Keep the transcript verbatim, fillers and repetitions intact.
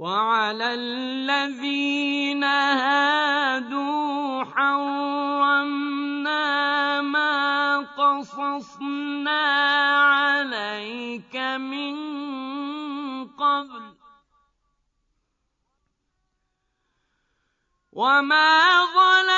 وعلى الذين هادوا حرمنا ما قصصنا عليك من قبل وما ظلمنا